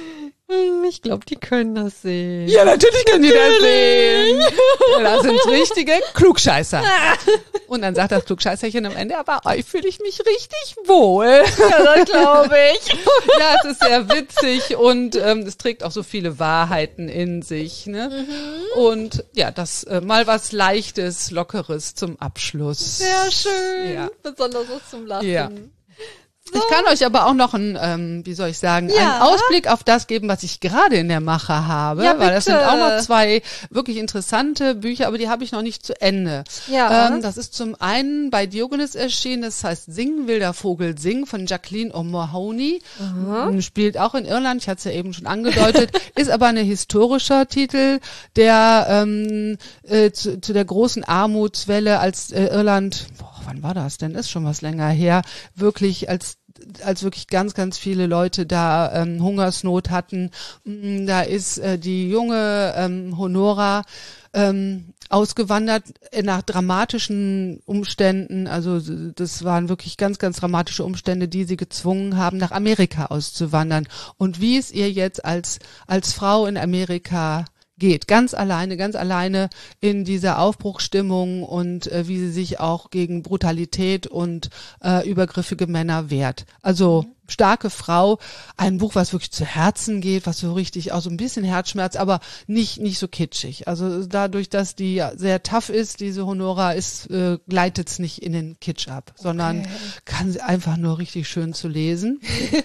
Ich glaube, die können das sehen. Ja, natürlich können die das sehen. Das sind richtige Klugscheißer. Und dann sagt das Klugscheißerchen am Ende, aber euch fühle ich mich richtig wohl. Ja, das glaube ich. Ja, es ist sehr witzig und ähm, es trägt auch so viele Wahrheiten in sich. Ne? Mhm. Und ja, das äh, mal was Leichtes, Lockeres zum Abschluss. Sehr schön. Ja. Besonders auch zum Lachen. Ja. So. Ich kann euch aber auch noch einen, ähm, wie soll ich sagen, ja. einen Ausblick auf das geben, was ich gerade in der Mache habe, ja, weil das sind auch noch zwei wirklich interessante Bücher, aber die habe ich noch nicht zu Ende. Ja. Ähm, das ist zum einen bei Diogenes erschienen, das heißt Sing, wilder Vogel, sing von Jacqueline O'Mahony, mhm. spielt auch in Irland, ich hatte es ja eben schon angedeutet, ist aber ein historischer Titel, der ähm, äh, zu, zu der großen Armutswelle, als äh, Irland, boah, wann war das denn, ist schon was länger her, wirklich als als wirklich ganz, ganz viele Leute da ähm, Hungersnot hatten. Da ist äh, die junge ähm, Honora ähm, ausgewandert nach dramatischen Umständen. Also das waren wirklich ganz, ganz dramatische Umstände, die sie gezwungen haben, nach Amerika auszuwandern. Und wie es ihr jetzt als als Frau in Amerika geht, ganz alleine, ganz alleine in dieser Aufbruchsstimmung und äh, wie sie sich auch gegen Brutalität und äh, übergriffige Männer wehrt. Also mhm. starke Frau, ein Buch, was wirklich zu Herzen geht, was so richtig auch so ein bisschen Herzschmerz, aber nicht nicht so kitschig. Also dadurch, dass die sehr tough ist, diese Honora, ist äh, gleitet es nicht in den Kitsch ab, sondern okay. kann sie einfach nur richtig schön zu lesen.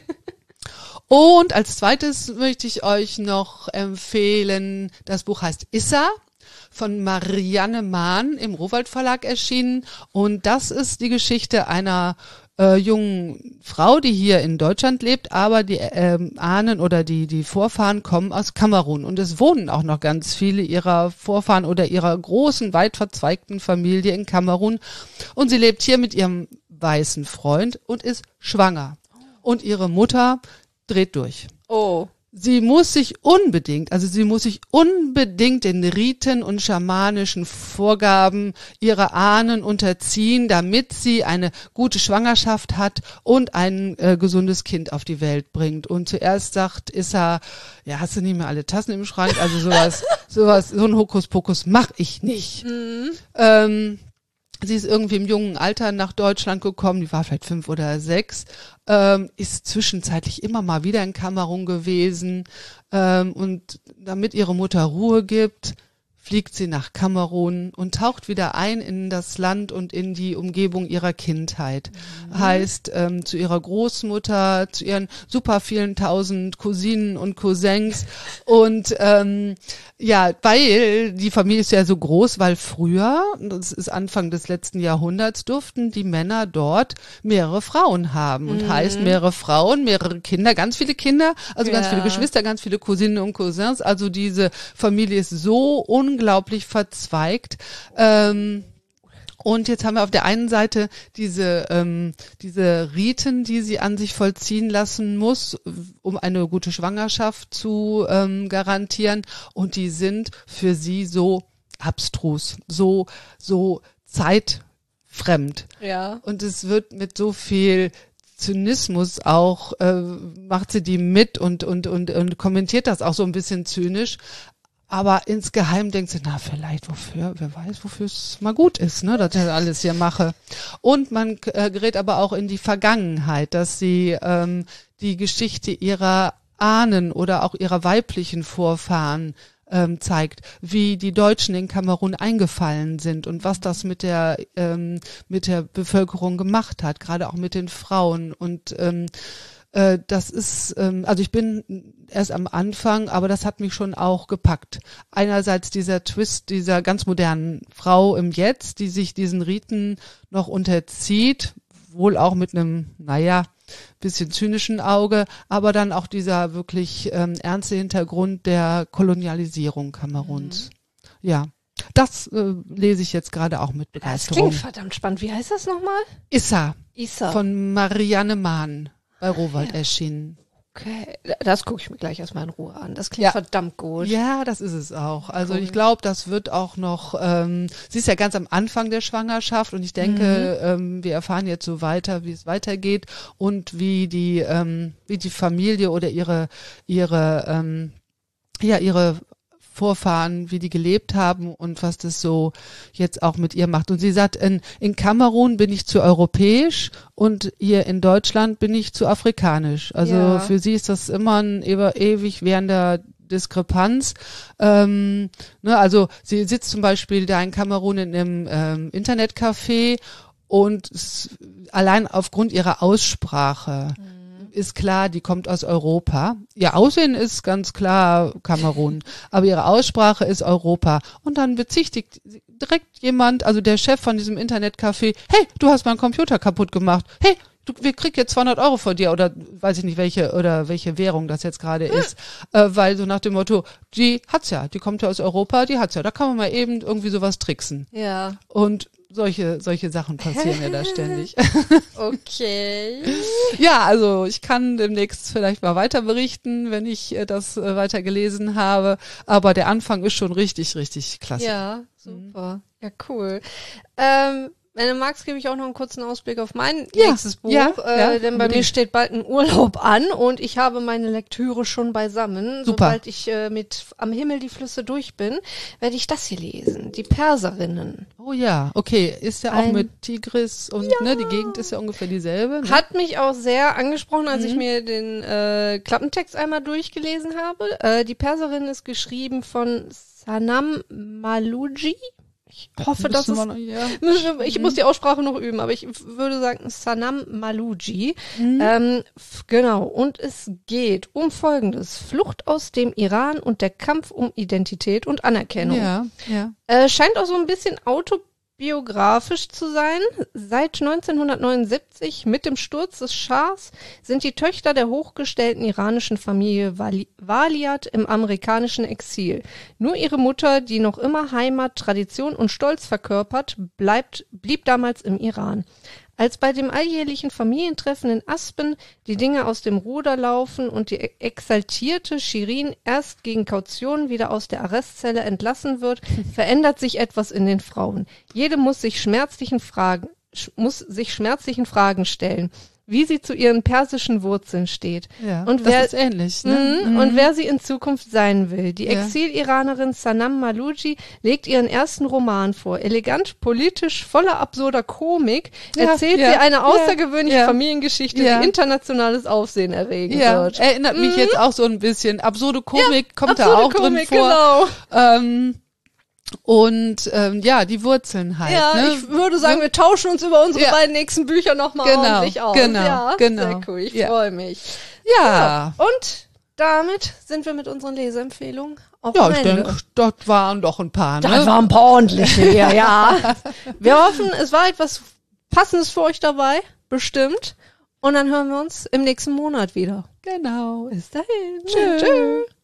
Und als zweites möchte ich euch noch empfehlen, das Buch heißt Issa, von Marianne Mahn im Rowohlt Verlag erschienen. Und das ist die Geschichte einer äh, jungen Frau, die hier in Deutschland lebt, aber die äh, Ahnen oder die die Vorfahren kommen aus Kamerun. Und es wohnen auch noch ganz viele ihrer Vorfahren oder ihrer großen, weit verzweigten Familie in Kamerun. Und sie lebt hier mit ihrem weißen Freund und ist schwanger. Und ihre Mutter dreht durch. Oh. Sie muss sich unbedingt, also sie muss sich unbedingt den Riten und schamanischen Vorgaben ihrer Ahnen unterziehen, damit sie eine gute Schwangerschaft hat und ein äh, gesundes Kind auf die Welt bringt. Und zuerst sagt Issa, ja, hast du nicht mehr alle Tassen im Schrank? Also sowas, sowas, so ein Hokuspokus mach ich nicht. Mhm. Ähm, Sie ist irgendwie im jungen Alter nach Deutschland gekommen, die war vielleicht fünf oder sechs, ähm, ist zwischenzeitlich immer mal wieder in Kamerun gewesen ähm, und damit ihre Mutter Ruhe gibt, fliegt sie nach Kamerun und taucht wieder ein in das Land und in die Umgebung ihrer Kindheit. Mhm. Heißt, ähm, zu ihrer Großmutter, zu ihren super vielen tausend Cousinen und Cousins und ähm, ja, weil die Familie ist ja so groß, weil früher, das ist Anfang des letzten Jahrhunderts, durften die Männer dort mehrere Frauen haben. Und mhm. heißt mehrere Frauen, mehrere Kinder, ganz viele Kinder, also ja. ganz viele Geschwister, ganz viele Cousinen und Cousins. Also diese Familie ist so unglaublich verzweigt. Ähm, Und jetzt haben wir auf der einen Seite diese ähm, diese Riten, die sie an sich vollziehen lassen muss, um eine gute Schwangerschaft zu ähm, garantieren. Und die sind für sie so abstrus, so so zeitfremd. Ja. Und es wird mit so viel Zynismus auch äh, macht sie die mit und und und und kommentiert das auch so ein bisschen zynisch. Aber insgeheim denkt sie, na, vielleicht wofür, wer weiß, wofür es mal gut ist, ne, dass ich das alles hier mache. Und man äh, gerät aber auch in die Vergangenheit, dass sie ähm, die Geschichte ihrer Ahnen oder auch ihrer weiblichen Vorfahren ähm, zeigt, wie die Deutschen in Kamerun eingefallen sind und was das mit der ähm, mit der Bevölkerung gemacht hat, gerade auch mit den Frauen. Und ähm, das ist, also ich bin erst am Anfang, aber das hat mich schon auch gepackt. Einerseits dieser Twist dieser ganz modernen Frau im Jetzt, die sich diesen Riten noch unterzieht, wohl auch mit einem, naja, bisschen zynischen Auge, aber dann auch dieser wirklich ähm, ernste Hintergrund der Kolonialisierung Kameruns. Mhm. Ja. Das äh, lese ich jetzt gerade auch mit Begeisterung. Das klingt verdammt spannend. Wie heißt das nochmal? Issa. Issa. Von Marianne Mahn. Bei Rowohlt ja. erschienen. Okay, das gucke ich mir gleich erstmal in Ruhe an. Das klingt ja. verdammt gut. Ja, das ist es auch. Also cool. Ich glaube, das wird auch noch, ähm, sie ist ja ganz am Anfang der Schwangerschaft und ich denke, mhm. ähm, wir erfahren jetzt so weiter, wie es weitergeht und wie die, ähm, wie die Familie oder ihre, ihre, ähm, ja, ihre Vorfahren, wie die gelebt haben und was das so jetzt auch mit ihr macht. Und sie sagt, in, in Kamerun bin ich zu europäisch und hier in Deutschland bin ich zu afrikanisch. Also ja. für sie ist das immer ein ewig währender Diskrepanz. Ähm, ne, also sie sitzt zum Beispiel da in Kamerun in einem ähm, Internetcafé und s- allein aufgrund ihrer Aussprache mhm. ist klar, die kommt aus Europa. Ihr Aussehen ist ganz klar Kamerun, aber ihre Aussprache ist Europa. Und dann bezichtigt direkt jemand, also der Chef von diesem Internetcafé, hey, du hast meinen Computer kaputt gemacht. Hey, du, wir kriegen jetzt zweihundert Euro von dir oder weiß ich nicht welche oder welche Währung das jetzt gerade hm. ist, äh, weil so nach dem Motto, die hat's ja, die kommt ja aus Europa, die hat's ja, da kann man mal eben irgendwie sowas tricksen. Ja. Und solche, solche Sachen passieren mir da ständig. Okay. Ja, also ich kann demnächst vielleicht mal weiter berichten, wenn ich äh, das äh, weiter gelesen habe. Aber der Anfang ist schon richtig, richtig klasse. Ja, super. Mhm. Ja, cool. Ähm, wenn du magst, gebe ich auch noch einen kurzen Ausblick auf mein ja, nächstes Buch, ja, äh, ja, denn bei mir steht bald ein Urlaub an und ich habe meine Lektüre schon beisammen. Super. Sobald ich äh, mit Am Himmel die Flüsse durch bin, werde ich das hier lesen, Die Perserinnen. Oh ja, okay, ist ja auch Ein, mit Tigris und ja. ne, die Gegend ist ja ungefähr dieselbe. Ne? Hat mich auch sehr angesprochen, als Mhm. ich mir den äh, Klappentext einmal durchgelesen habe. Äh, die Perserinnen ist geschrieben von Sanam Malouji. Ich hoffe, dass es... Noch, ja. Ich muss die Aussprache noch üben, aber ich würde sagen Sanam Malouji. Mhm. Ähm, f- genau. Und es geht um Folgendes. Flucht aus dem Iran und der Kampf um Identität und Anerkennung. Ja, ja. Äh, scheint auch so ein bisschen autobiografisch zu sein. Seit neunzehnhundertneunundsiebzig, mit dem Sturz des Schahs, sind die Töchter der hochgestellten iranischen Familie Wali- Valiat im amerikanischen Exil. Nur ihre Mutter, die noch immer Heimat, Tradition und Stolz verkörpert, bleibt, blieb damals im Iran. Als bei dem alljährlichen Familientreffen in Aspen die Dinge aus dem Ruder laufen und die exaltierte Shirin erst gegen Kaution wieder aus der Arrestzelle entlassen wird, verändert sich etwas in den Frauen. Jede muss sich schmerzlichen Fragen, sch- muss sich schmerzlichen Fragen stellen, wie sie zu ihren persischen Wurzeln steht. Ja, und das wer, ist ähnlich. Ne? Mhm, und wer sie in Zukunft sein will. Die Ja. Exil-Iranerin Sanam Malouji legt ihren ersten Roman vor. Elegant, politisch, voller absurder Komik Ja, erzählt ja, sie eine ja, außergewöhnliche ja. Familiengeschichte, Ja. die internationales Aufsehen erregen Ja, wird. erinnert mich jetzt auch so ein bisschen. Absurde Komik kommt da Absurde auch Komik, drin vor. genau. Ähm, und ähm, ja, die Wurzeln halt. Ja, ne? ich würde sagen, wir tauschen uns über unsere Ja. beiden nächsten Bücher nochmal Genau, ordentlich aus. genau, ja, genau. Sehr cool, ich Ja. freue mich. Ja. Und damit sind wir mit unseren Leseempfehlungen auch Ja, am ich Ende. denke, das waren doch ein paar, Da ne? waren ein paar ordentliche hier, ja. Wir hoffen, es war etwas Passendes für euch dabei, bestimmt. Und dann hören wir uns im nächsten Monat wieder. Genau. Bis dahin. Tschö. Tschö.